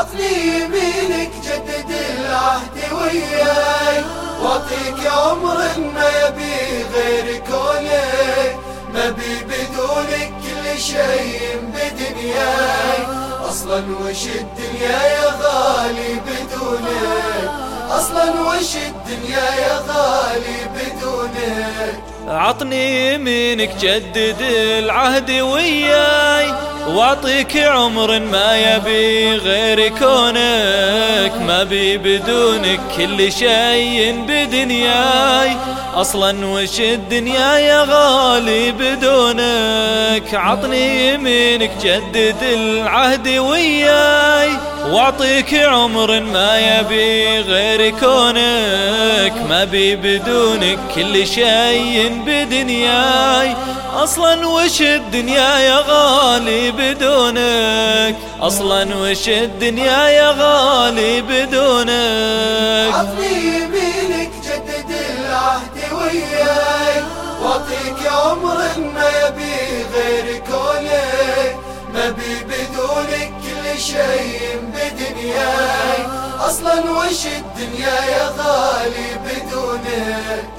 عطني يمينك جدد العهد وياي، واعطيك عمر ما يبي غير كونك، ما بي بدونك كل شيء بدنياي، اصلا وش الدنيا يا غالي بدونك، اصلا وش الدنيا يا غالي بدونك. عطني يمينك جدد العهد وياي، واعطيك عمر ما يبي غير كونك، ما بي بدونك كل شيء بدنياي، اصلا وش الدنيا يا غالي بدونك. عطني يمينك جدد العهد وياي، واعطيك عمر ما يبي غير كونك، ما بي بدونك كل شيء بدنياي، اصلا وش الدنيا يا غالي بدونك، اصلا وش الدنيا يا غالي بدونك. عطني يمينك جدد العهد وياي، واعطيك عمر ما يبي غير كونك، ما بي بدونك كل شيء بدنياي، اصلا وش الدنيا يا غالي بدونك.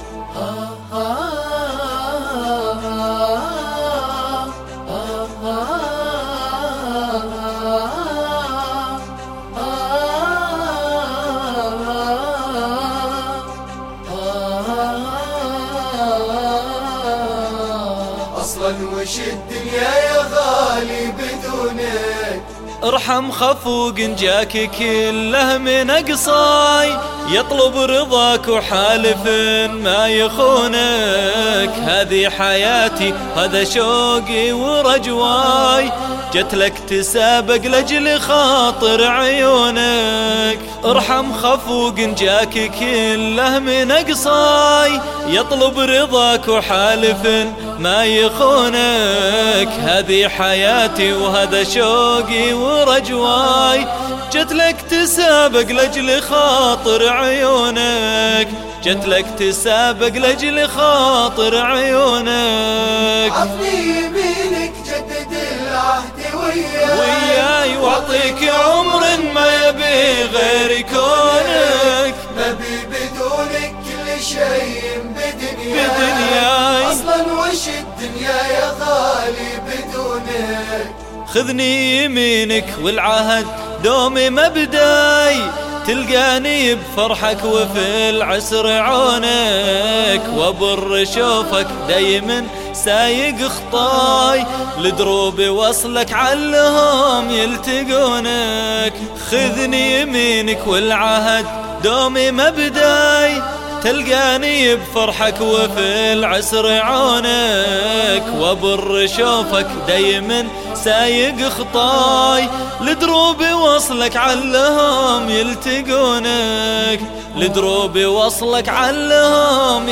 اصلا وش الدنيا يا غالي بدونك. ارحم خفوق جاك كله من اقصاي، يطلب رضاك وحالف ما يخونك، هذه حياتي هذا شوقي ورجواي، جت لك تسابق لاجل خاطر عيونك. ارحم خفوق جاك كله من اقصاي، يطلب رضاك وحالف ما يخونك، هذه حياتي وهذا شوقي ورجواي، جت لك تسابق لاجل خاطر عيونك، جت لك تسابق لاجل خاطر عيونك. عطني يمينك جدد العهد وياي، واعطيك عمر ما يبي غير كونك، ما بي بدونك كل شيء بدنياي، اصلا وش الدنيا يا غالي بدونك. خذني يمينك والعهد دومي مبداي، تلقاني بفرحك وفي العسر عونك، وابر شوفك دايما سايق خطاي، لدروب وصلك علهم يلتقونك. خذني يمينك والعهد دومي مبداي، تلقاني بفرحك وفي العسر عونك، وابر شوفك دايما سايق خطاي، لدروب وصلك علهم يلتقونك، لدروب وصلك علهم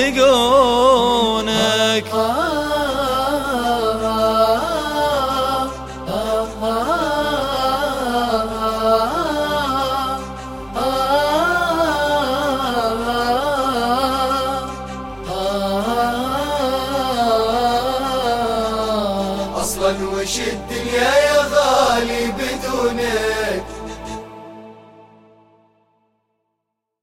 يلتقونك. اصلا وش الدنيا